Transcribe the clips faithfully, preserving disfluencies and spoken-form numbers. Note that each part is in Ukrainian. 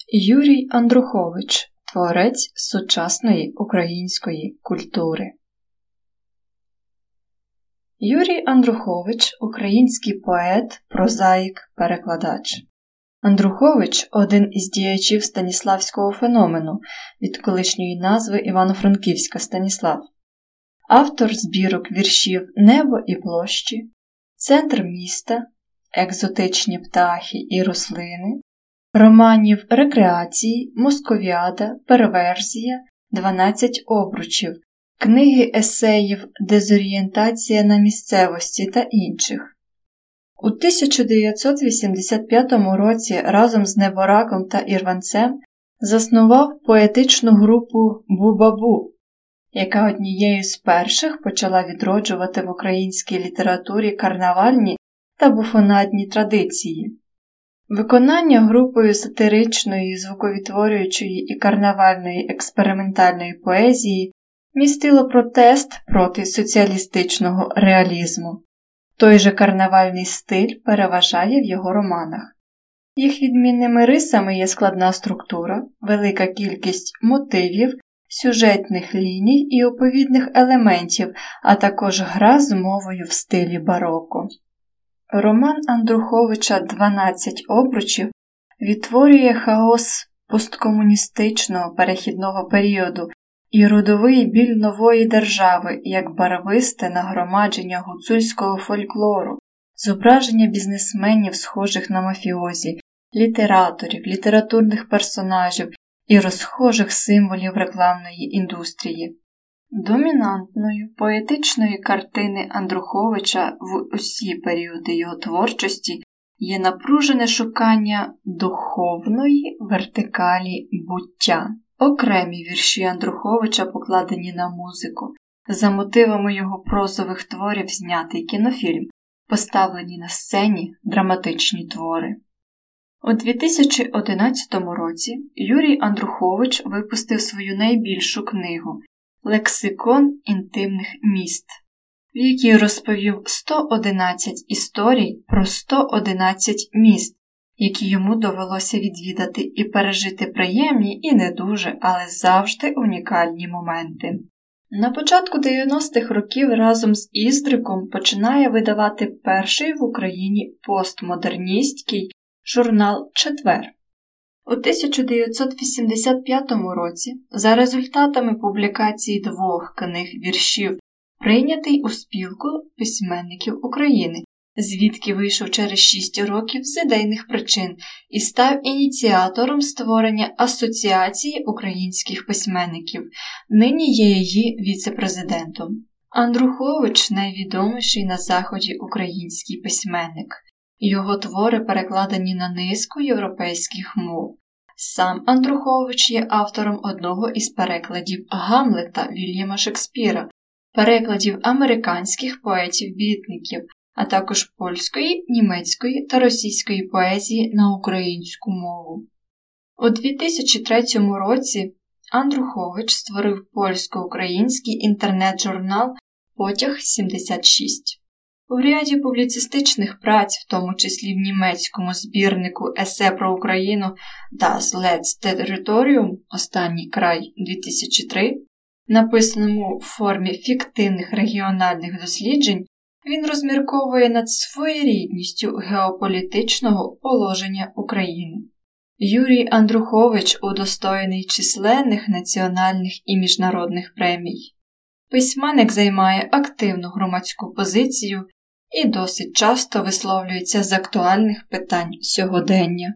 Юрій Андрухович – творець сучасної української культури. Юрій Андрухович – український поет, прозаїк, перекладач. Андрухович – один із діячів станіславського феномену від колишньої назви Івано-Франківська Станіслав. Автор збірок віршів «Небо і площі», «Центр міста», «Екзотичні птахи і рослини», романів «Рекреації», «Московіада», «Перверзія», «дванадцять обручів», книги есеїв «Дезорієнтація на місцевості» та інших. У тисяча дев'ятсот вісімдесят п'ятому році разом з Небораком та Ірванцем заснував поетичну групу «Бу-Ба-Бу», яка однією з перших почала відроджувати в українській літературі карнавальні та буфонадні традиції. Виконання групою сатиричної, звуковідтворюючої і карнавальної експериментальної поезії містило протест проти соціалістичного реалізму. Той же карнавальний стиль переважає в його романах. Їх відмінними рисами є складна структура, велика кількість мотивів, сюжетних ліній і оповідних елементів, а також гра з мовою в стилі бароко. Роман Андруховича «дванадцять обручів» відтворює хаос посткомуністичного перехідного періоду і родовий біль нової держави як барвисте нагромадження гуцульського фольклору, зображення бізнесменів, схожих на мафіозі, літераторів, літературних персонажів і розхожих символів рекламної індустрії. Домінантною поетичної картини Андруховича в усі періоди його творчості є напружене шукання духовної вертикалі буття. Окремі вірші Андруховича покладені на музику. За мотивами його прозових творів знятий кінофільм, поставлені на сцені драматичні твори. У дві тисячі одинадцятому році Юрій Андрухович випустив свою найбільшу книгу «Лексикон інтимних міст», в якій розповів сто одинадцять історій про сто одинадцять міст, які йому довелося відвідати і пережити приємні і не дуже, але завжди унікальні моменти. На початку дев'яностих років разом з Іздриком починає видавати перший в Україні постмодерністський журнал «Четвер». У тисяча дев'ятсот вісімдесят п'ятому році за результатами публікації двох книг віршів прийнятий у спілку письменників України, звідки вийшов через шість років з ідейних причин і став ініціатором створення Асоціації українських письменників, нині є її віце-президентом. Андрухович – найвідоміший на Заході український письменник. Його твори перекладені на низку європейських мов. Сам Андрухович є автором одного із перекладів Гамлета Вільяма Шекспіра, перекладів американських поетів-бітників, а також польської, німецької та російської поезії на українську мову. У дві тисячі третьому році Андрухович створив польсько-український інтернет-журнал «Потяг сімдесят шість». У ряді публіцистичних праць, в тому числі в німецькому збірнику есе про Україну «Das letzte Territorium» «Останній край» дві тисячі три, написаному в формі фіктивних регіональних досліджень, він розмірковує над своєрідністю геополітичного положення України. Юрій Андрухович удостоєний численних національних і міжнародних премій. Письменник займає активну громадську позицію і досить часто висловлюється з актуальних питань сьогодення.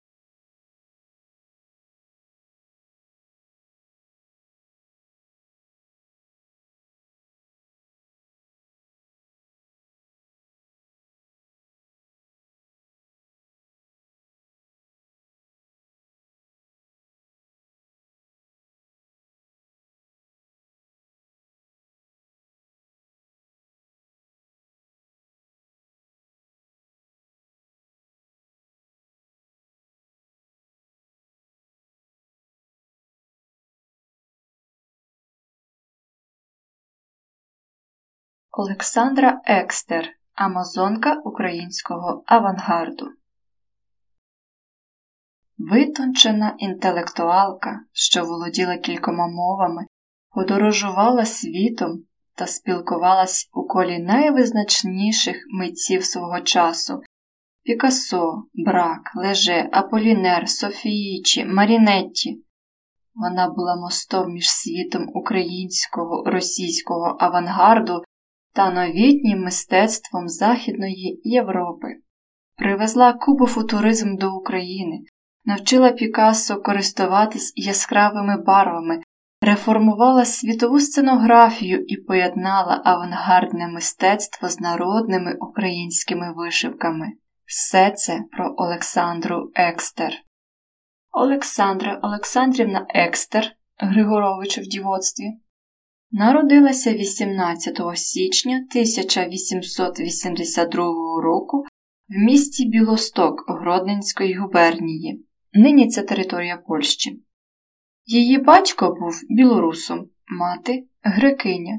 Олександра Екстер, амазонка українського авангарду. Витончена інтелектуалка, що володіла кількома мовами, подорожувала світом та спілкувалась у колі найвизначніших митців свого часу – Пікассо, Брак, Леже, Аполінер, Софіїчі, Марінетті. Вона була мостом між світом українського, російського авангарду та новітнім мистецтвом Західної Європи. Привезла кубофутуризм до України, навчила Пікассо користуватись яскравими барвами, реформувала світову сценографію і поєднала авангардне мистецтво з народними українськими вишивками. Все це про Олександру Екстер. Олександра Олександрівна Екстер, Григорович в дівоцтві, народилася вісімнадцятого січня тисяча вісімсот вісімдесят другого року в місті Білосток Гродненської губернії. Нині це територія Польщі. Її батько був білорусом, мати – грекиня.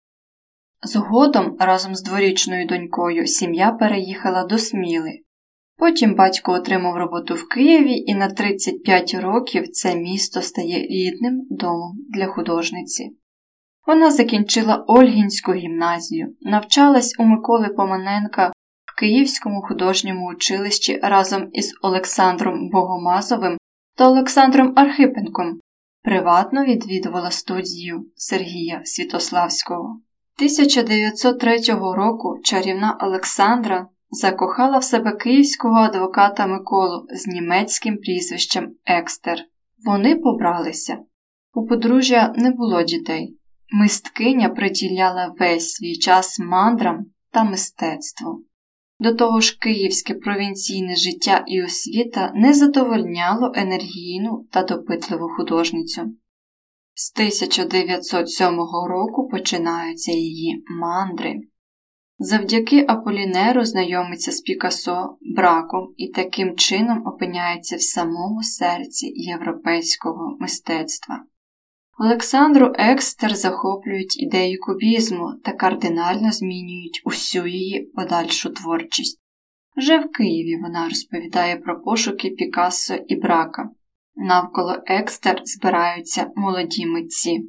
Згодом разом з дворічною донькою сім'я переїхала до Сміли. Потім батько отримав роботу в Києві і на тридцять п'ять років це місто стає рідним домом для художниці. Вона закінчила Ольгінську гімназію, навчалась у Миколи Поманенка в Київському художньому училищі разом із Олександром Богомазовим та Олександром Архипенком, приватно відвідувала студію Сергія Святославського. тисяча дев'ятсот третього року чарівна Олександра закохала в себе київського адвоката Миколу з німецьким прізвищем Екстер. Вони побралися. У подружжя не було дітей. Мисткиня приділяла весь свій час мандрам та мистецтву. До того ж, київське провінційне життя і освіта не задовольняло енергійну та допитливу художницю. З тисяча дев'ятсот сьомого року починаються її мандри. Завдяки Аполінеру знайомиться з Пікассо, Браком і таким чином опиняється в самому серці європейського мистецтва. Олександру Екстер захоплюють ідеї кубізму та кардинально змінюють усю її подальшу творчість. Вже в Києві вона розповідає про пошуки Пікассо і Брака. Навколо Екстер збираються молоді митці.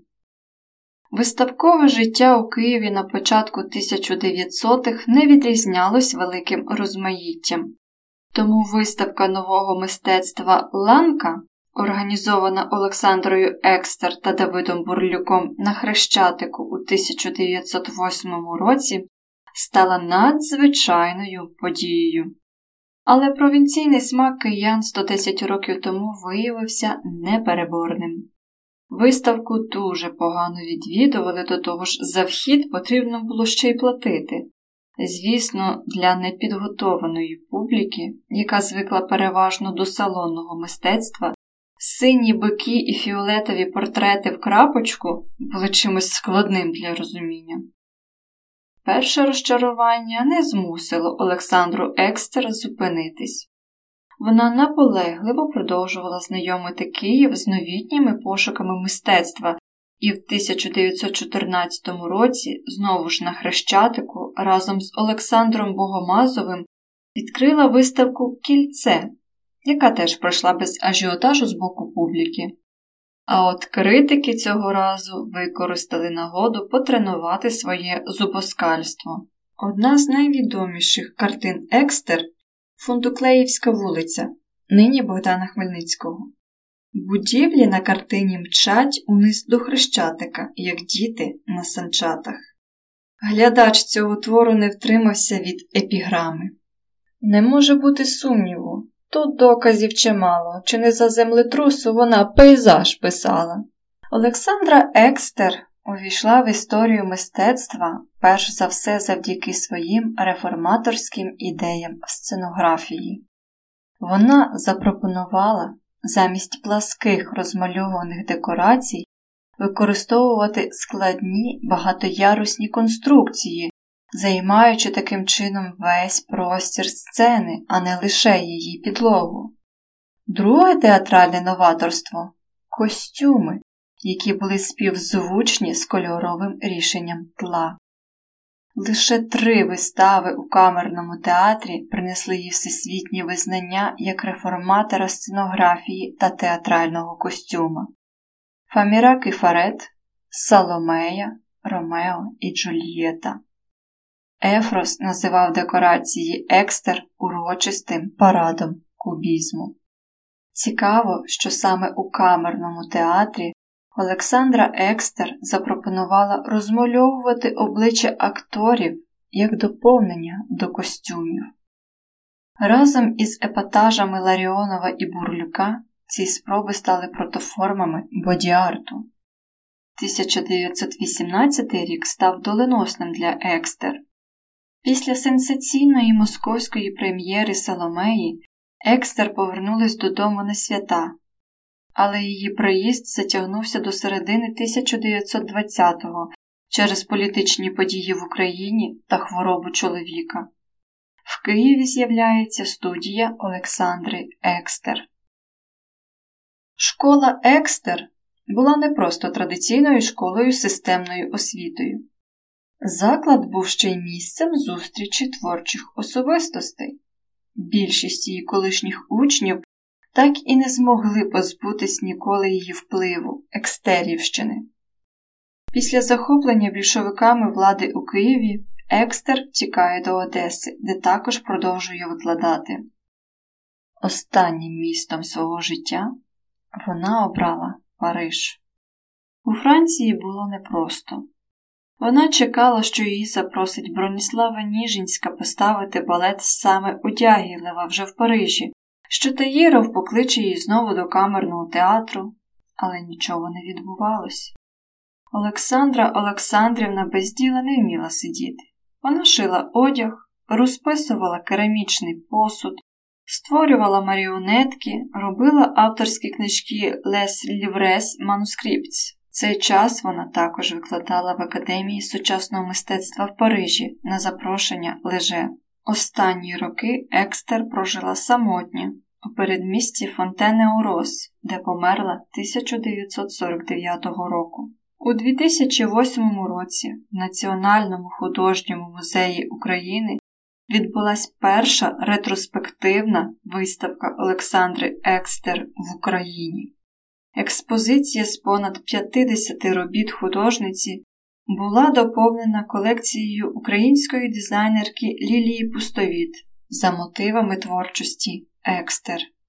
Виставкове життя у Києві на початку тисяча дев'ятсотих не відрізнялось великим розмаїттям. Тому виставка нового мистецтва «Ланка», організована Олександрою Екстер та Давидом Бурлюком на Хрещатику у тисяча дев'ятсот восьмому році, стала надзвичайною подією. Але провінційний смак киян сто десять років тому виявився непереборним. Виставку дуже погано відвідували, до того ж за вхід потрібно було ще й платити. Звісно, для непідготованої публіки, яка звикла переважно до салонного мистецтва, сині бики і фіолетові портрети в крапочку були чимось складним для розуміння. Перше розчарування не змусило Олександру Екстер зупинитись. Вона наполегливо продовжувала знайомити Київ з новітніми пошуками мистецтва і в тисяча дев'ятсот чотирнадцятому році, знову ж на Хрещатику, разом з Олександром Богомазовим відкрила виставку «Кільце», яка теж пройшла без ажіотажу з боку публіки. А от критики цього разу використали нагоду потренувати своє зубоскальство. Одна з найвідоміших картин Екстер – Фундуклеївська вулиця, нині Богдана Хмельницького. Будівлі на картині мчать униз до Хрещатика, як діти на санчатах. Глядач цього твору не втримався від епіграми. Не може бути сумніву. Тут доказів чимало, чи не за землетрусу вона пейзаж писала. Олександра Екстер увійшла в історію мистецтва перш за все завдяки своїм реформаторським ідеям в сценографії. Вона запропонувала замість пласких розмальованих декорацій використовувати складні багатоярусні конструкції, займаючи таким чином весь простір сцени, а не лише її підлогу. Друге театральне новаторство – костюми, які були співзвучні з кольоровим рішенням тла. Лише три вистави у камерному театрі принесли їй всесвітнє визнання як реформатора сценографії та театрального костюма. Фаміра Кефарет, Саломея, Ромео і Джульєта. Ефрос називав декорації Екстер урочистим парадом кубізму. Цікаво, що саме у камерному театрі Олександра Екстер запропонувала розмальовувати обличчя акторів як доповнення до костюмів. Разом із епатажами Ларіонова і Бурлюка ці спроби стали протоформами боді-арту. тисяча дев'ятсот вісімнадцятий рік став доленосним для Екстер. Після сенсаційної московської прем'єри Саломеї Екстер повернулась додому на свята, але її приїзд затягнувся до середини тисяча дев'ятсот двадцятого через політичні події в Україні та хворобу чоловіка. В Києві з'являється студія Олександри Екстер. Школа Екстер була не просто традиційною школою з системною освітою. Заклад був ще й місцем зустрічі творчих особистостей. Більшість її колишніх учнів так і не змогли позбутись ніколи її впливу – Екстерівщини. Після захоплення більшовиками влади у Києві Екстер тікає до Одеси, де також продовжує викладати. Останнім містом свого життя вона обрала Париж. У Франції було непросто. Вона чекала, що її запросить Броніслава Ніжинська поставити балет саме у Дягілева вже в Парижі, що Таїров покличе її знову до камерного театру, але нічого не відбувалося. Олександра Олександрівна без діла не вміла сидіти. Вона шила одяг, розписувала керамічний посуд, створювала маріонетки, робила авторські книжки Les Livres Manuscripts. В цей час вона також викладала в Академії сучасного мистецтва в Парижі на запрошення Леже. Останні роки Екстер прожила самотньо у передмісті Фонтене-Орос, де померла тисяча дев'ятсот сорок дев'ятого року. У дві тисячі восьмому році в Національному художньому музеї України відбулась перша ретроспективна виставка Олександри Екстер в Україні. Експозиція з понад п'ятдесят робіт художниці була доповнена колекцією української дизайнерки Лілії Пустовіт за мотивами творчості Екстер.